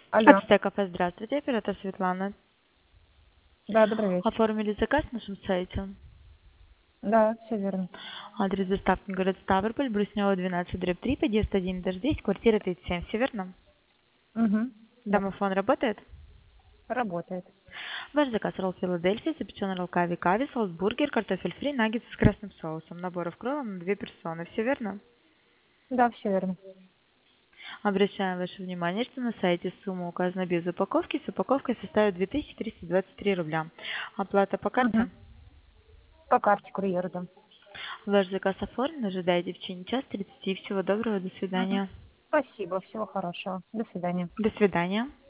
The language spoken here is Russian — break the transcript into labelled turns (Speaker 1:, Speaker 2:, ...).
Speaker 1: Алло.
Speaker 2: Ацтек кафе, здравствуйте, оператор Светлана.
Speaker 1: Да, добрый вечер.
Speaker 2: Оформили заказ на нашем сайте.
Speaker 1: Да, все верно.
Speaker 2: Адрес доставки город Ставрополь, Бруснева, 12/3, подъезд 1-10, квартира 37, все верно?
Speaker 1: Угу. Да,
Speaker 2: Домофон работает?
Speaker 1: работает.
Speaker 2: Ваш заказ ролл Филадельфия, запеченный ролл кави, соус-бургер, картофель фри, наггетсы с красным соусом. Наборов кролла на 2 персоны, все верно?
Speaker 1: Да, все верно.
Speaker 2: Обращаем ваше внимание, что на сайте сумма указана без упаковки, с упаковкой составит 2323 рубля. Оплата по
Speaker 1: Угу.
Speaker 2: карте?
Speaker 1: По карте курьера, да.
Speaker 2: Ваш заказ оформлен, ожидайте в течение часа 30. Всего доброго, до
Speaker 1: Угу.
Speaker 2: свидания.
Speaker 1: Спасибо, всего хорошего. До свидания.
Speaker 2: До свидания.